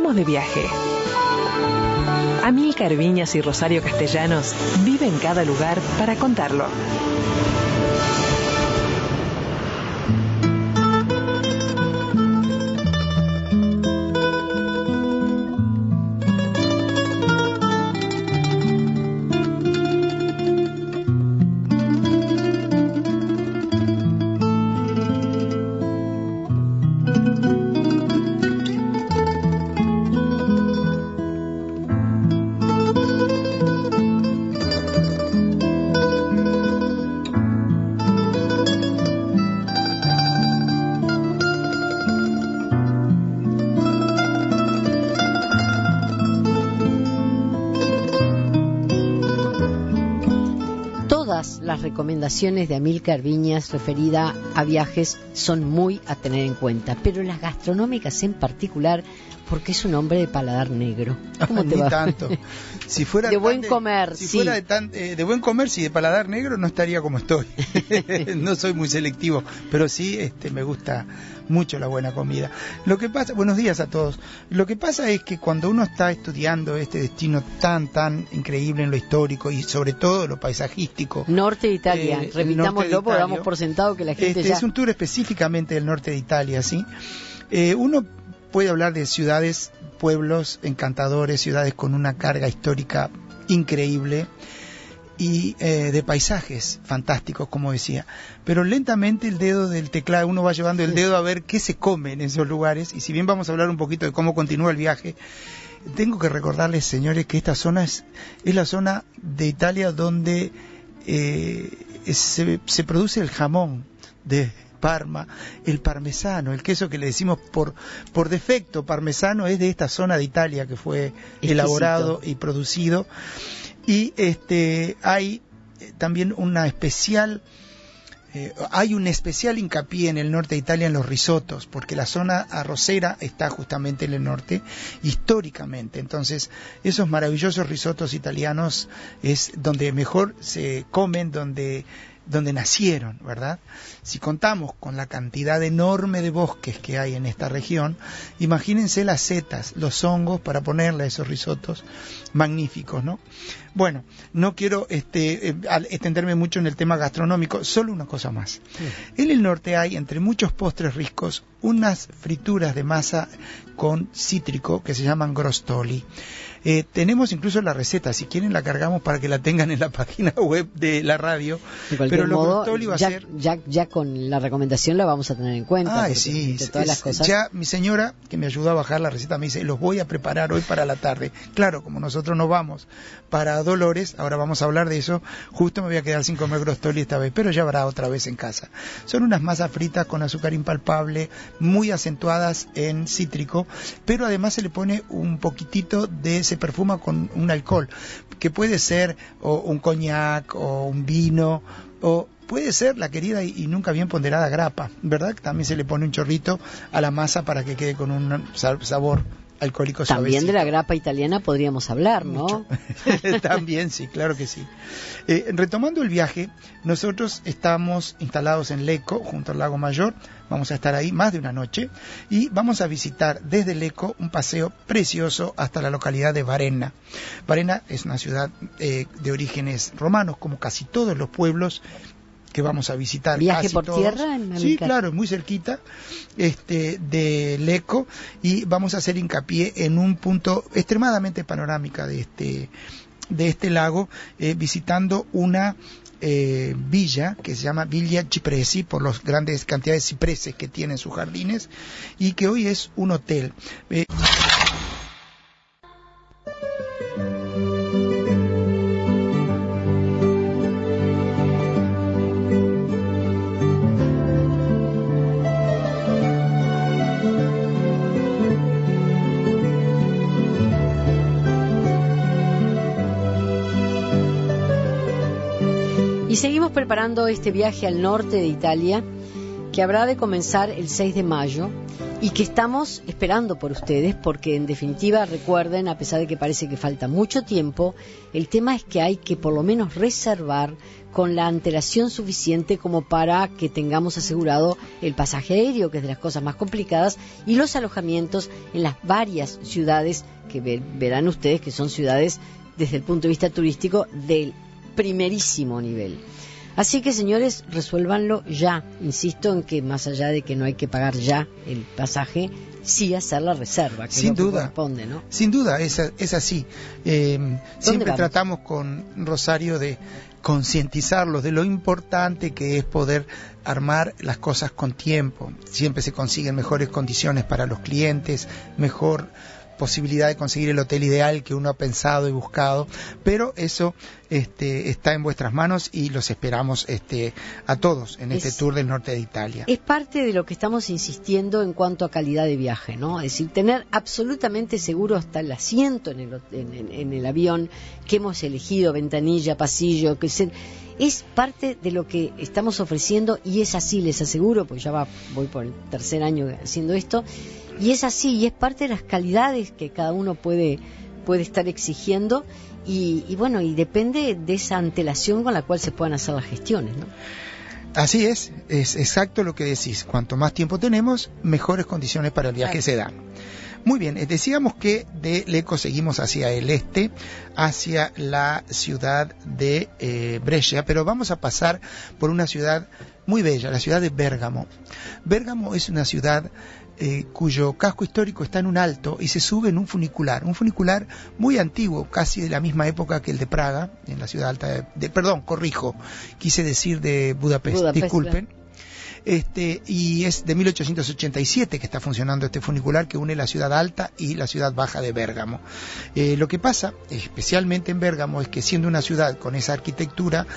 Estamos de viaje. Amílcar Viñas y Rosario Castellanos viven cada lugar para contarlo. Las recomendaciones de Amílcar Viñas referida a viajes son muy a tener en cuenta, pero las gastronómicas en particular, porque es un hombre de paladar negro. ¿Cómo te va? Tanto. Si fuera de buen comer, si sí. fuera de buen comer, si de paladar negro, no estaría como estoy. No soy muy selectivo, pero sí me gusta mucho la buena comida. Lo que pasa, buenos días a todos. Lo que pasa es que cuando uno está estudiando este destino tan increíble en lo histórico y sobre todo lo paisajístico, norte de Italia, repitámoslo porque damos por sentado que la gente ya... Es un tour específicamente del norte de Italia, ¿sí? Uno puede hablar de ciudades, pueblos encantadores, ciudades con una carga histórica increíble y de paisajes fantásticos, como decía. Pero lentamente el dedo del teclado, uno va llevando el dedo a ver qué se come en esos lugares, y si bien vamos a hablar un poquito de cómo continúa el viaje, tengo que recordarles, señores, que esta zona es la zona de Italia donde se produce el jamón de Parma, el parmesano, el queso que le decimos por defecto parmesano, es de esta zona de Italia que fue elaborado y producido. Y hay también hay un especial hincapié en el norte de Italia en los risotos, porque la zona arrocera está justamente en el norte históricamente. Entonces esos maravillosos risotos italianos es donde mejor se comen, donde nacieron, ¿verdad? Si contamos con la cantidad enorme de bosques que hay en esta región, imagínense las setas, los hongos para ponerle a esos risotos magníficos, ¿no? Bueno, no quiero extenderme mucho en el tema gastronómico, solo una cosa más. Sí. En el norte hay, entre muchos postres ricos, unas frituras de masa con cítrico que se llaman grostoli. Tenemos incluso la receta, si quieren la cargamos para que la tengan en la página web de la radio. De cualquier modo, ya con la recomendación la vamos a tener en cuenta. Sí, de todas las cosas. Ya mi señora, que me ayudó a bajar la receta, me dice, los voy a preparar hoy para la tarde. Claro, como nosotros nos vamos para Dolores, ahora vamos a hablar de eso, justo me voy a quedar sin comer grostoli esta vez, pero ya habrá otra vez en casa. Son unas masas fritas con azúcar impalpable, muy acentuadas en cítrico, pero además se le pone un poquitito se perfuma con un alcohol, que puede ser o un coñac o un vino, o puede ser la querida y nunca bien ponderada grappa, ¿verdad? También se le pone un chorrito a la masa para que quede con un sabor alcohólico suavecito. También de la grappa italiana podríamos hablar, ¿no? También, sí, claro que sí. Retomando el viaje, nosotros estamos instalados en Lecco, junto al Lago Mayor. Vamos a estar ahí más de una noche y vamos a visitar desde Lecco un paseo precioso hasta la localidad de Varenna. Varenna es una ciudad de orígenes romanos, como casi todos los pueblos que vamos a visitar. ¿Viaje por todos. tierra? Sí, claro, muy cerquita de Lecco, y vamos a hacer hincapié en un punto extremadamente panorámica de este lago, visitando una villa que se llama Villa Cipresi, por las grandes cantidades de cipreses que tiene en sus jardines, y que hoy es un hotel. Y seguimos preparando este viaje al norte de Italia, que habrá de comenzar el 6 de mayo y que estamos esperando por ustedes, porque en definitiva, recuerden, a pesar de que parece que falta mucho tiempo, el tema es que hay que por lo menos reservar con la antelación suficiente como para que tengamos asegurado el pasaje aéreo, que es de las cosas más complicadas, y los alojamientos en las varias ciudades que verán ustedes que son ciudades desde el punto de vista turístico del primerísimo nivel. Así que, señores, resuélvanlo ya. Insisto en que más allá de que no hay que pagar ya el pasaje, sí hacer la reserva, que sin es lo duda, que corresponde, ¿no? Sin duda, es así. Siempre tratamos con Rosario de concientizarlos de lo importante que es poder armar las cosas con tiempo. Siempre se consiguen mejores condiciones para los clientes, mejor posibilidad de conseguir el hotel ideal que uno ha pensado y buscado, pero eso está en vuestras manos y los esperamos a todos en este tour del norte de Italia. Es parte de lo que estamos insistiendo en cuanto a calidad de viaje, ¿no? Es decir, tener absolutamente seguro hasta el asiento en el avión que hemos elegido, ventanilla, pasillo, es parte de lo que estamos ofreciendo y es así, les aseguro, pues ya voy por el tercer año haciendo esto, y es así, y es parte de las calidades que cada uno puede estar exigiendo y bueno, y depende de esa antelación con la cual se puedan hacer las gestiones, ¿no? Así es exacto lo que decís. Cuanto más tiempo tenemos, mejores condiciones para el viaje se dan. Muy bien, decíamos que de Lecco seguimos hacia el este, hacia la ciudad de Brescia, pero vamos a pasar por una ciudad muy bella, la ciudad de Bérgamo. Bérgamo es una ciudad cuyo casco histórico está en un alto y se sube en un funicular muy antiguo, casi de la misma época que el de Praga, en la ciudad alta quise decir de Budapest. Disculpen. Y es de 1887 que está funcionando este funicular que une la ciudad alta y la ciudad baja de Bérgamo. Lo que pasa, especialmente en Bérgamo, es que siendo una ciudad con esa arquitectura,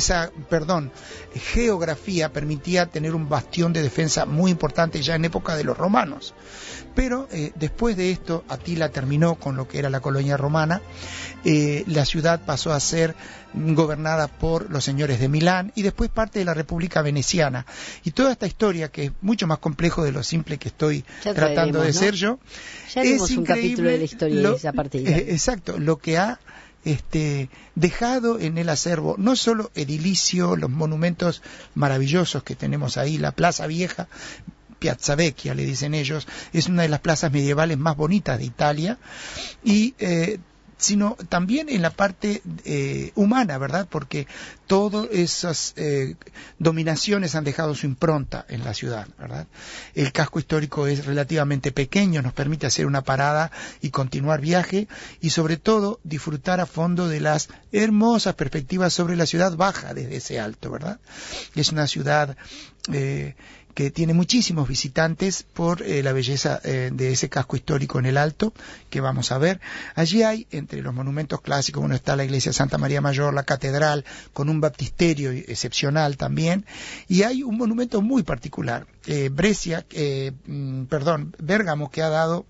geografía, permitía tener un bastión de defensa muy importante ya en época de los romanos. Pero después de esto, Atila terminó con lo que era la colonia romana, la ciudad pasó a ser gobernada por los señores de Milán y después parte de la República Veneciana. Y toda esta historia, que es mucho más complejo de lo simple que estoy tratando de ser yo, ya es un capítulo de la historia de esa parte. Exacto, lo que ha dejado en el acervo, no solo edilicio, los monumentos maravillosos que tenemos ahí, la Plaza Vieja, Piazza Vecchia le dicen ellos, es una de las plazas medievales más bonitas de Italia, y sino también en la parte humana, ¿verdad? Porque todas esas dominaciones han dejado su impronta en la ciudad, ¿verdad? El casco histórico es relativamente pequeño, nos permite hacer una parada y continuar viaje, y sobre todo disfrutar a fondo de las hermosas perspectivas sobre la ciudad baja desde ese alto, ¿verdad? Es una ciudad que tiene muchísimos visitantes por la belleza de ese casco histórico en el alto, que vamos a ver. Allí hay, entre los monumentos clásicos, uno está la iglesia Santa María Mayor, la catedral, con un baptisterio excepcional también, y hay un monumento muy particular, Bérgamo, que ha dado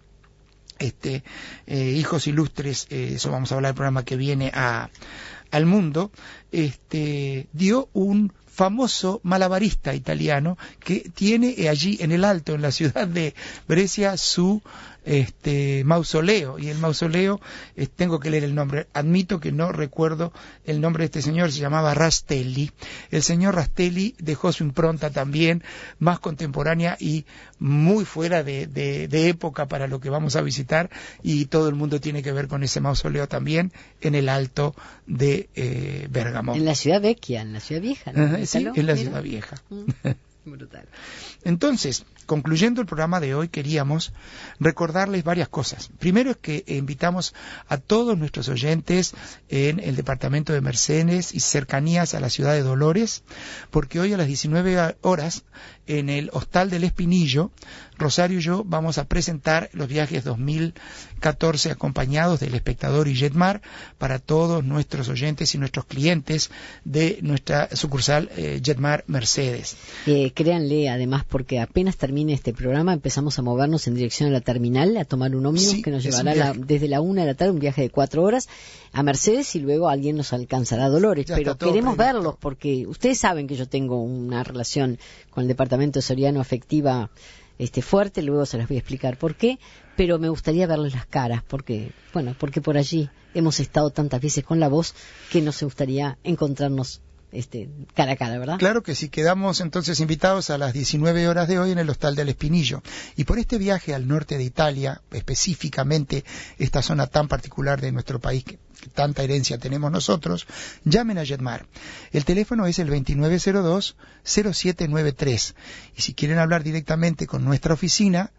hijos ilustres, eso vamos a hablar en el programa que viene al mundo, dio un famoso malabarista italiano que tiene allí en el alto, en la ciudad de Brescia, su mausoleo, y el mausoleo, tengo que leer el nombre, admito que no recuerdo el nombre de este señor, se llamaba Rastelli. El señor Rastelli dejó su impronta también más contemporánea y muy fuera de época para lo que vamos a visitar, y todo el mundo tiene que ver con ese mausoleo también en el alto de Bérgamo. En la ciudad vecchia, en la ciudad vieja, ¿no? Sí, en la ciudad vieja. Brutal. Entonces, concluyendo el programa de hoy, queríamos recordarles varias cosas. Primero es que invitamos a todos nuestros oyentes en el departamento de Mercedes y cercanías a la ciudad de Dolores, porque hoy a las 19 horas en el Hostal del Espinillo, Rosario y yo vamos a presentar los viajes 2014 acompañados del Espectador y Jetmar para todos nuestros oyentes y nuestros clientes de nuestra sucursal Jetmar Mercedes. Créanle, además, porque apenas termine este programa empezamos a movernos en dirección a la terminal, a tomar un ómnibus que nos llevará desde la 1 de la tarde, un viaje de 4 horas a Mercedes, y luego alguien nos alcanzará a Dolores. Pero queremos verlos, porque ustedes saben que yo tengo una relación con el departamento departamento soriano afectiva fuerte, luego se las voy a explicar por qué, pero me gustaría verles las caras, porque por allí hemos estado tantas veces con la voz que nos gustaría encontrarnos cara a cara, ¿verdad? Claro que sí, quedamos entonces invitados a las 19 horas de hoy en el Hostal del Espinillo. Y por este viaje al norte de Italia, específicamente esta zona tan particular de nuestro país, que tanta herencia tenemos nosotros, llamen a Jetmar. El teléfono es el 2902-0793. Y si quieren hablar directamente con nuestra oficina,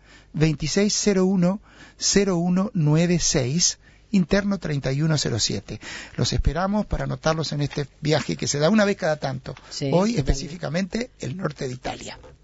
2601-0196, interno 3107. Los esperamos para anotarlos en este viaje que se da una vez cada tanto. Sí, hoy específicamente el norte de Italia.